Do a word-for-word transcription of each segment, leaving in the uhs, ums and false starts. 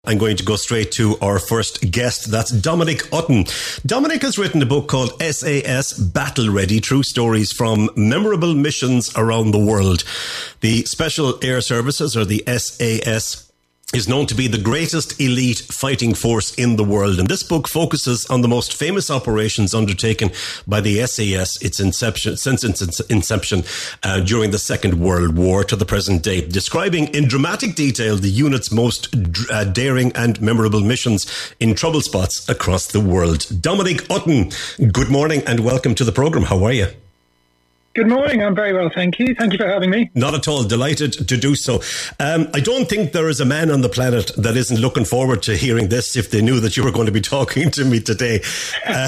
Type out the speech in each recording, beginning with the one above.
I'm going to go straight to our first guest. That's Dominic Utton. Dominic has written a book called S A S Battle Ready, True Stories from Memorable Missions Around the World. The Special Air Services, or the S A S, is known to be the greatest elite fighting force in the world. And this book focuses on the most famous operations undertaken by the S A S its inception, since its inception uh, during the Second World War to the present day, describing in dramatic detail the unit's most uh, daring and memorable missions in trouble spots across the world. Dominic Utton, good morning and welcome to the programme. How are you? Good morning. I'm very well, thank you. Thank you for having me. Not at all. Delighted to do so. Um, I don't think there is a man on the planet that isn't looking forward to hearing this if they knew that you were going to be talking to me today. Uh,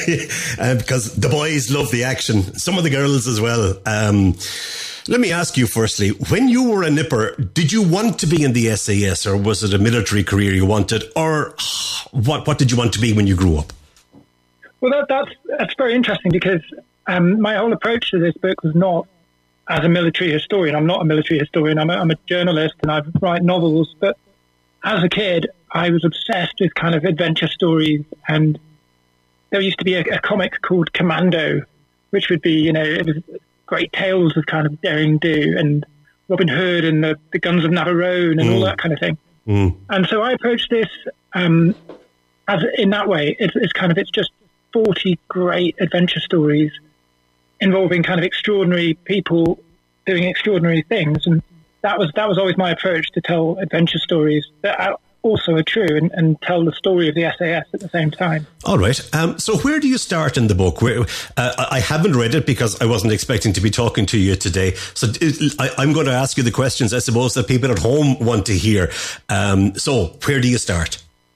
uh, because the boys love the action. Some of the girls as well. Um, let me ask you firstly, when you were a nipper, did you want to be in the S A S, or was it a military career you wanted? Or what, what did you want to be when you grew up? Well, that, that's, that's very interesting because Um, my whole approach to this book was not as a military historian. I'm not a military historian. I'm a, I'm a journalist and I write novels. But as a kid, I was obsessed with kind of adventure stories. And there used to be a, a comic called Commando, which would be, you know, it was great tales of kind of daring do and Robin Hood and the, the Guns of Navarone and mm. all that kind of thing. Mm. And so I approached this um, as in that way. It's, it's kind of, it's just forty great adventure stories involving kind of extraordinary people doing extraordinary things. And that was that was always my approach, to tell adventure stories that are also are true and, and tell the story of the S A S at the same time. All right. Um, so where do you start in the book? Where, uh, I haven't read it because I wasn't expecting to be talking to you today. So I, I'm going to ask you the questions, I suppose, that people at home want to hear. Um, so where do you start?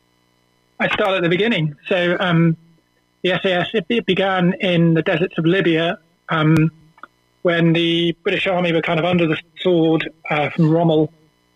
I start at the beginning. So um, the S A S, it, it began in the deserts of Libya, Um, when the British Army were kind of under the sword uh, from Rommel.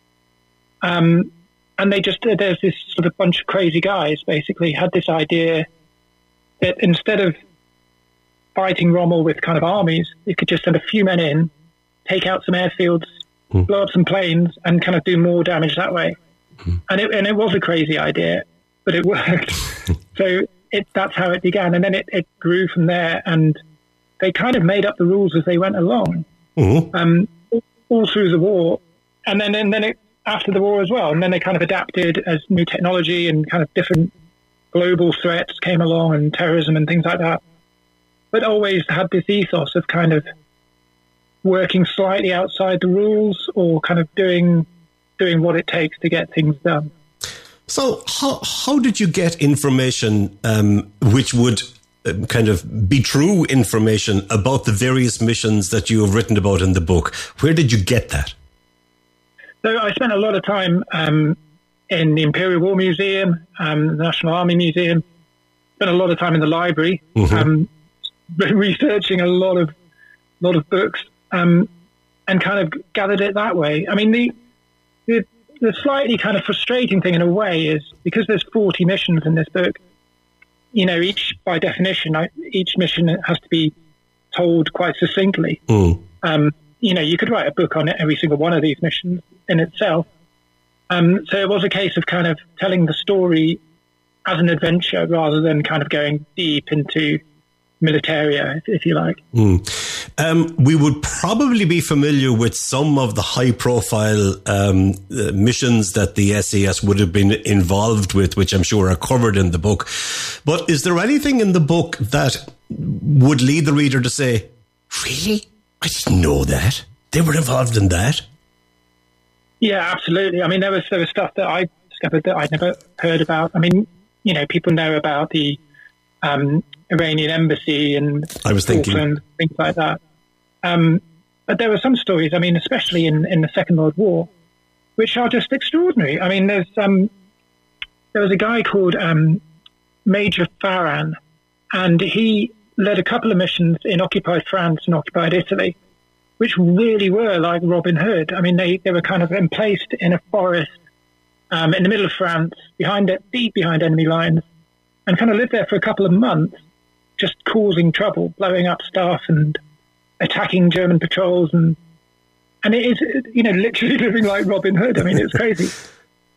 Um, and they just, there's this sort of bunch of crazy guys basically had this idea that instead of fighting Rommel with kind of armies, you could just send a few men in, take out some airfields, mm. blow up some planes and kind of do more damage that way. Mm. And, it, and it was a crazy idea, but it worked. So it, that's how it began. And then it, it grew from there, and they kind of made up the rules as they went along, mm-hmm. um, all through the war. And then, and then it, after the war as well. And then they kind of adapted as new technology and kind of different global threats came along and terrorism and things like that. But always had this ethos of kind of working slightly outside the rules or kind of doing, doing what it takes to get things done. So how, how did you get information um, which would kind of be true information about the various missions that you have written about in the book? Where did you get that? So I spent a lot of time um, in the Imperial War Museum, um, the National Army Museum, spent a lot of time in the library, mm-hmm. um, researching a lot of lot of books, um, and kind of gathered it that way. I mean, the, the the slightly kind of frustrating thing in a way is because there's forty missions in this book, you know, each, by definition, each mission has to be told quite succinctly. Mm. Um, you know, you could write a book on every single one of these missions in itself. Um, so it was a case of kind of telling the story as an adventure rather than kind of going deep into militaria, if, if you like. Mm. Um, we would probably be familiar with some of the high-profile um, uh, missions that the S A S would have been involved with, which I'm sure are covered in the book. But is there anything in the book that would lead the reader to say, really? I didn't know that. They were involved in that? Yeah, absolutely. I mean, there was, there was stuff that I discovered that I'd never heard about. I mean, you know, people know about the um, Iranian embassy and I was thinking Auckland, things like that. Um, but there were some stories, I mean, especially in, in the Second World War, which are just extraordinary. I mean, there's um, there was a guy called um, Major Farran, and he led a couple of missions in occupied France and occupied Italy, which really were like Robin Hood. I mean, they, they were kind of emplaced in a forest um, in the middle of France, behind it, deep behind enemy lines, and kind of lived there for a couple of months, just causing trouble, blowing up stuff and attacking German patrols. And and it is, you know, literally living like Robin Hood. I mean, it's crazy.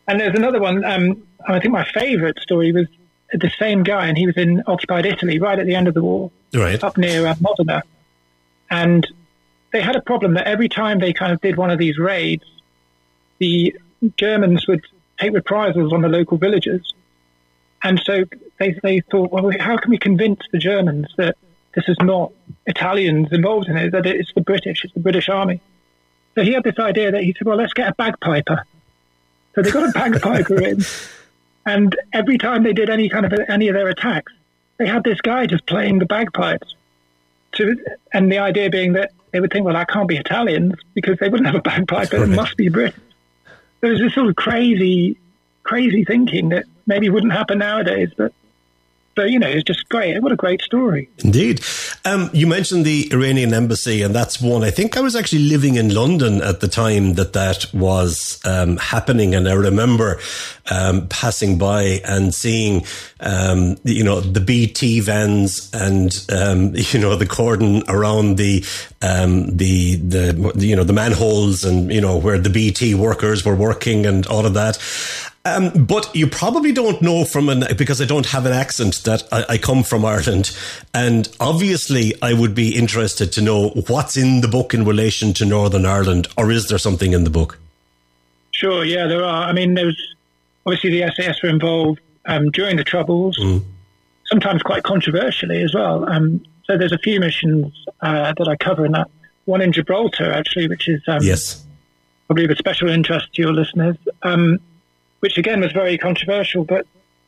And there's another one, um, I think my favourite story was the same guy, and he was in occupied Italy right at the end of the war, right, up near uh, Modena. And they had a problem that every time they kind of did one of these raids, the Germans would take reprisals on the local villagers. And so they they thought, well, how can we convince the Germans that this is not Italians involved in it, that it's the British, it's the British army? So he had this idea that he said, well, let's get a bagpiper. So they got a bagpiper in, and every time they did any kind of any of their attacks, they had this guy just playing the bagpipes. To, and the idea being that they would think, well, that can't be Italians because they wouldn't have a bagpiper. Right. It must be British. There was this sort of crazy, crazy thinking that maybe wouldn't happen nowadays, but. But, you know, it's just great. What a great story. Indeed. Um, you mentioned the Iranian embassy, and that's one. I think I was actually living in London at the time that that was um, happening. And I remember um, passing by and seeing, um, you know, the B T vans and, um, you know, the cordon around the, um, the, the, you know, the manholes and, you know, where the B T workers were working and all of that. Um, but you probably don't know from an, because I don't have an accent, that I, I come from Ireland. And obviously I would be interested to know what's in the book in relation to Northern Ireland, or is there something in the book? Sure, yeah, there are. I mean, there's obviously the S A S were involved um, during the Troubles, mm. sometimes quite controversially as well. Um, so there's a few missions uh, that I cover in that. One in Gibraltar, actually, which is um, yes. probably of a special interest to your listeners. Um, which again was very controversial, but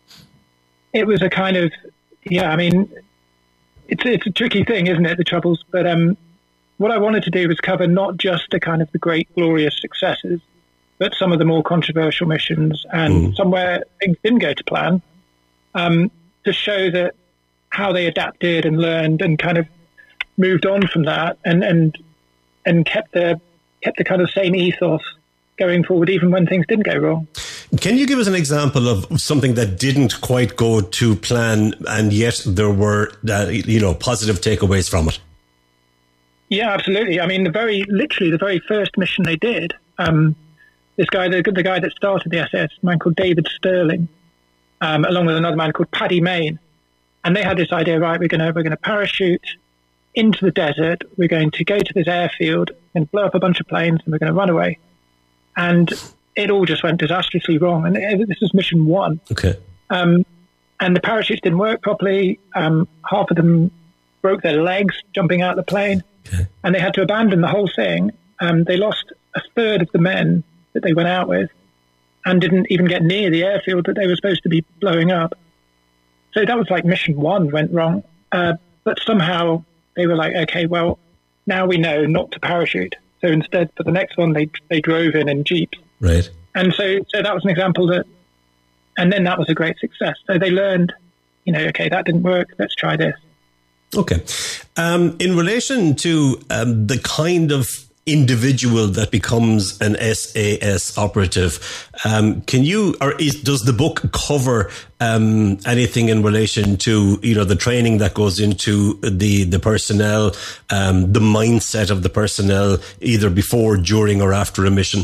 it was a kind of, yeah, I mean, it's it's a tricky thing, isn't it, the Troubles? But um, what I wanted to do was cover not just the kind of the great, glorious successes, but some of the more controversial missions and mm. somewhere things didn't go to plan, um, to show that how they adapted and learned and kind of moved on from that and and and kept the kept the kind of same ethos going forward, even when things didn't go wrong. Can you give us an example of something that didn't quite go to plan and yet there were, uh, you know, positive takeaways from it? Yeah, absolutely. I mean, the very, literally the very first mission they did, um, this guy, the, the guy that started the S A S, a man called David Sterling, um, along with another man called Paddy Mayne. And they had this idea, right, we're going to, we're going to parachute into the desert. We're going to go to this airfield and blow up a bunch of planes and we're going to run away. And it all just went disastrously wrong. And it, this is mission one. Okay. Um, and the parachutes didn't work properly. Um, half of them broke their legs jumping out of the plane. Okay. And they had to abandon the whole thing. Um, they lost a third of the men that they went out with and didn't even get near the airfield that they were supposed to be blowing up. So that was like mission one went wrong. Uh, but somehow they were like, okay, well, now we know not to parachute. So instead, for the next one, they they drove in in jeeps. Right. And so, so that was an example that, and then that was a great success. So they learned, you know, okay, that didn't work. Let's try this. Okay. Um, in relation to um, the kind of individual that becomes an S A S operative, um, can you, or is, does the book cover um, anything in relation to, you know, the training that goes into the the personnel, um, the mindset of the personnel, either before, during, or after a mission?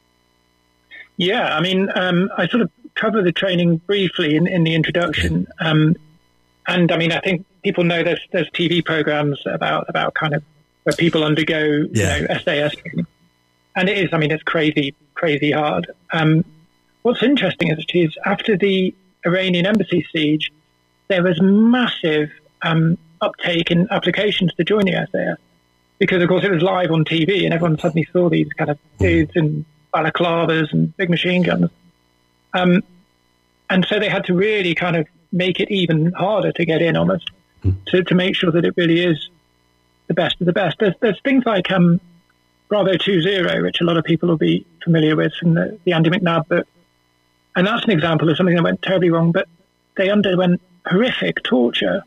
Yeah, I mean, um, I sort of cover the training briefly in, in the introduction, um, and I mean, I think people know there's there's T V programs about about kind of where people undergo, yeah. you know, S A S training. And it is, I mean, it's crazy, crazy hard. Um, what's interesting is, is after the Iranian embassy siege, there was massive um, uptake in applications to join the S A S. Because, of course, it was live on T V and everyone suddenly saw these kind of dudes in balaclavas and big machine guns. Um, and so they had to really kind of make it even harder to get in almost, mm. to, to make sure that it really is the best of the best. There's, there's things like um, Bravo two zero, which a lot of people will be familiar with from the, the Andy McNabb book. And that's an example of something that went terribly wrong, but they underwent horrific torture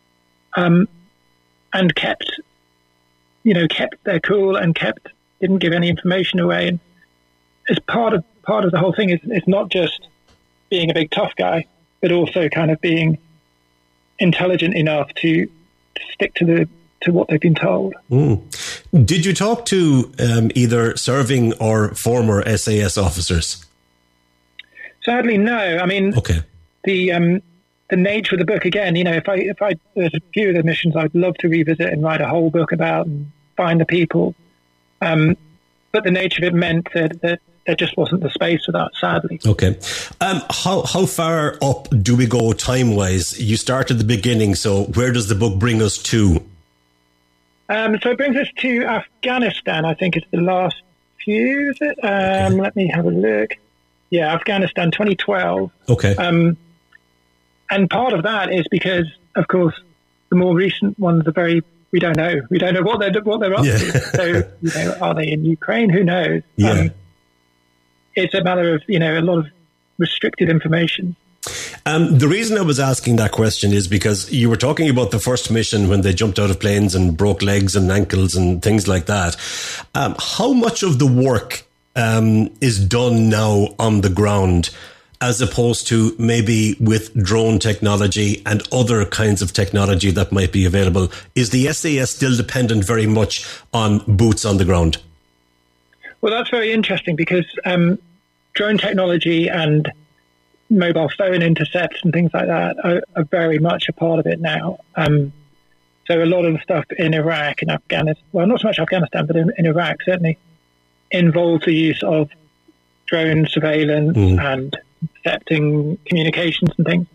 um, and kept, you know, kept their cool and kept, didn't give any information away. And as part of part of the whole thing is it's not just being a big tough guy, but also kind of being intelligent enough to, to stick to the to what they've been told. Mm. Did you talk to um, either serving or former S A S officers? Sadly, no. I mean, okay. the um, the nature of the book, again, you know, if I, if I, there's a few of the missions I'd love to revisit and write a whole book about and find the people. Um, but the nature of it meant that, that there just wasn't the space for that, sadly. Okay. Um, how how far up do we go time-wise? You start at the beginning, so where does the book bring us to? Um, so it brings us to Afghanistan, I think it's the last few, is it? Um, okay. Let me have a look. Yeah, Afghanistan, twenty twelve. Okay. Um, and part of that is because, of course, the more recent ones are very... We don't know. We don't know what they're what they're up yeah. to. So, you know, are they in Ukraine? Who knows? Yeah. Um, it's a matter of, you know, a lot of restricted information. Um, the reason I was asking that question is because you were talking about the first mission when they jumped out of planes and broke legs and ankles and things like that. Um, how much of the work um, is done now on the ground, as opposed to maybe with drone technology and other kinds of technology that might be available? Is the S A S still dependent very much on boots on the ground? Well, that's very interesting because um, drone technology and mobile phone intercepts and things like that are, are very much a part of it now. Um, so a lot of the stuff in Iraq and Afghanistan, well, not so much Afghanistan, but in, in Iraq certainly, involves the use of drone surveillance mm. and intercepting communications and things.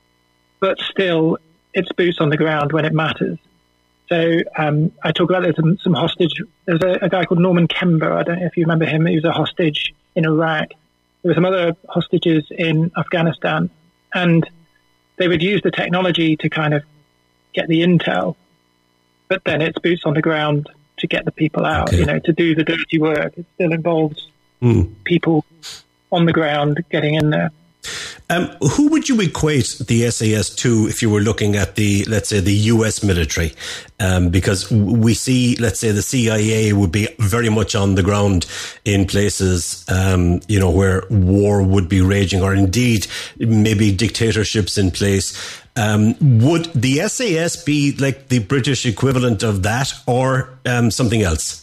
But still, it's boots on the ground when it matters. So um, I talk about there's some, some hostage. There's a, a guy called Norman Kember. I don't know if you remember him. He was a hostage in Iraq. There were some other hostages in Afghanistan, and they would use the technology to kind of get the intel, but then it's boots on the ground to get the people out, okay. you know, to do the dirty work. It still involves mm. people on the ground getting in there. Um, who would you equate the S A S to if you were looking at the, let's say, the U S military? Um, because we see, let's say, the C I A would be very much on the ground in places, um, you know, where war would be raging, or indeed maybe dictatorships in place. Um, would the S A S be like the British equivalent of that, or um, something else?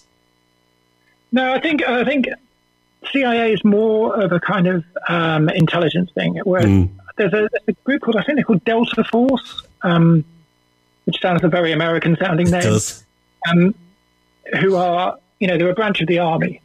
No, I think I think. C I A is more of a kind of um, intelligence thing, whereas mm. there's, a, there's a group called, I think they're called Delta Force, um, which sounds a very American sounding name, it does. Um, who are, you know, they're a branch of the army,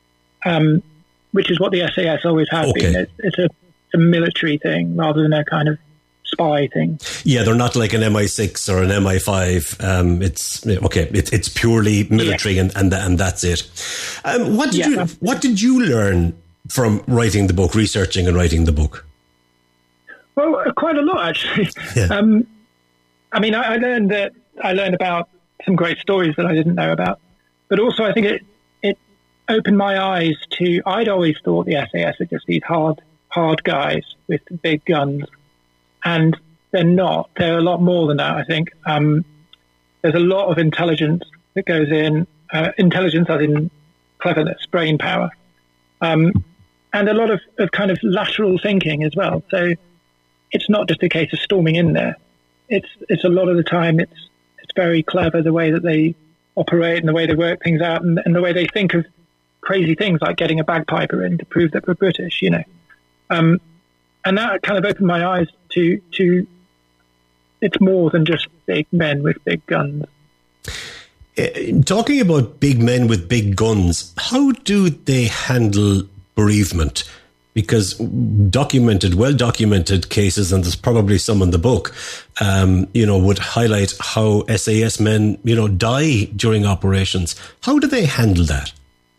um, which is what the S A S always has okay. been. It's, it's, a, it's a military thing rather than a kind of spy thing. Yeah, they're not like an M I six or an M I five. Um, it's okay. It, it's purely military, yeah. and, and and that's it. Um, what did yeah. you What did you learn from writing the book, researching and writing the book? Well, uh, quite a lot actually. Yeah. Um, I mean, I, I learned that I learned about some great stories that I didn't know about, but also I think it it opened my eyes to. I'd always thought the S A S were just these hard hard guys with big guns. And they're not. They're a lot more than that, I think. Um, there's a lot of intelligence that goes in, uh, intelligence as in cleverness, brain power, um, and a lot of, of kind of lateral thinking as well. So it's not just a case of storming in there. It's it's a lot of the time it's it's very clever the way that they operate and the way they work things out and, and the way they think of crazy things like getting a bagpiper in to prove that we're British, you know. Um, And that kind of opened my eyes to, to it's more than just big men with big guns. Uh, talking about big men with big guns, how do they handle bereavement? Because documented, well-documented cases, and there's probably some in the book, um, you know, would highlight how S A S men, you know, die during operations. How do they handle that?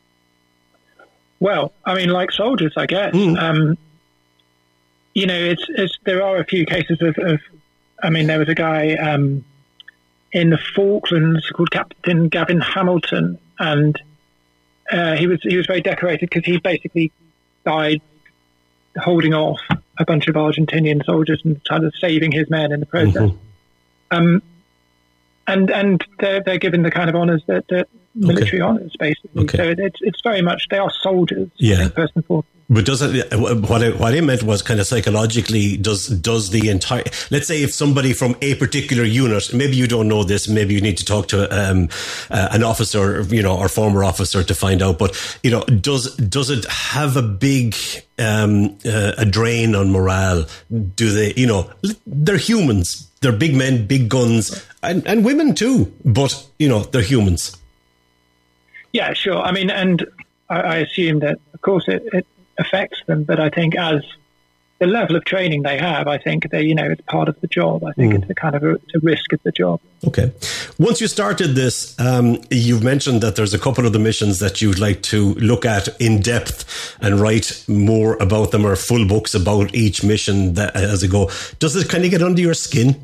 Well, I mean, like soldiers, I guess. Mm. Um, You know, it's, it's there are a few cases of, of I mean, there was a guy um, in the Falklands called Captain Gavin Hamilton, and uh, he was he was very decorated because he basically died holding off a bunch of Argentinian soldiers and kind of saving his men in the process. Mm-hmm. Um, and and they're, they're given the kind of honours that, that military okay. honours, basically. Okay. So it, it's it's very much, they are soldiers, yeah. I think, first and foremost. But does it, what I, what I meant was kind of psychologically, does, does the entire, let's say if somebody from a particular unit, maybe you don't know this, maybe you need to talk to, um, uh, an officer, you know, or former officer to find out, but, you know, does, does it have a big, um, uh, a drain on morale? Do they, you know, they're humans, they're big men, big guns, and, and women too, but, you know, they're humans. Yeah, sure. I mean, and I, I assume that, of course, it, it affects them, but I think as the level of training they have, I think they, you know, it's part of the job. I think mm. it's a kind of a, it's a risk of the job. Okay. Once you started this, um, you've mentioned that there's a couple of the missions that you'd like to look at in depth and write more about them, or full books about each mission that, as it go. Does it kind of get under your skin?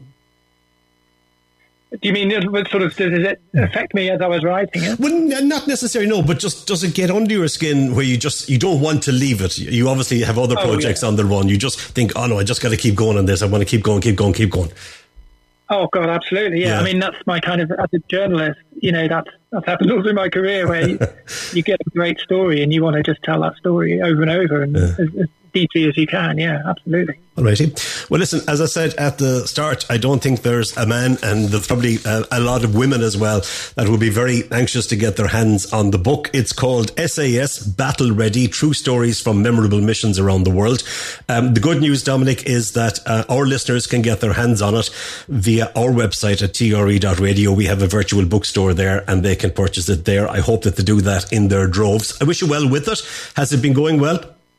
Do you mean, sort of, does it affect me as I was writing it? Well, not necessarily, no, but just does it get under your skin where you just, you don't want to leave it? You obviously have other projects oh, yeah. on the run. You just think, oh no, I just got to keep going on this. I want to keep going, keep going, keep going. Oh God, absolutely. Yeah. yeah. I mean, that's my kind of, as a journalist, you know, that's, that's happened all through my career where you, you get a great story and you want to just tell that story over and over and yeah. as, as deeply as you can. Yeah, absolutely. Alrighty. Well, listen, as I said at the start, I don't think there's a man, and there's probably a, a lot of women as well, that will be very anxious to get their hands on the book. It's called S A S Battle Ready, True Stories from Memorable Missions Around the World. Um, the good news, Dominic, is that uh, our listeners can get their hands on it via our website at T R E dot radio. We have a virtual bookstore there and they can purchase it there. I hope that they do that in their droves. I wish you well with it. Has it been going well?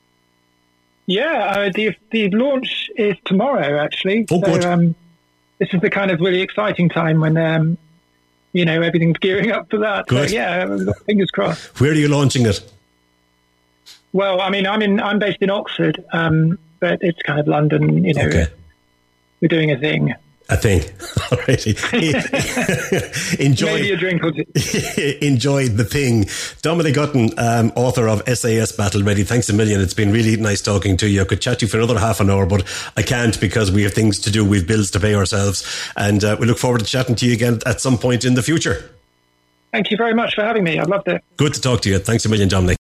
Yeah, uh, the the launch is tomorrow, actually. Oh, so, good. Um, this is the kind of really exciting time when, um, you know, everything's gearing up for that. Good. So, yeah, fingers crossed. Where are you launching it? Well, I mean, I'm in I'm based in Oxford, um, but it's kind of London. You know, okay. We're doing a thing. A thing. All right. Enjoy. Maybe a drink or two. Enjoy the thing. Dominic Hutton, um, author of S A S Battle Ready. Thanks a million. It's been really nice talking to you. I could chat to you for another half an hour, but I can't because we have things to do. We have bills to pay ourselves. And uh, we look forward to chatting to you again at some point in the future. Thank you very much for having me. I loved it. Good to talk to you. Thanks a million, Dominic.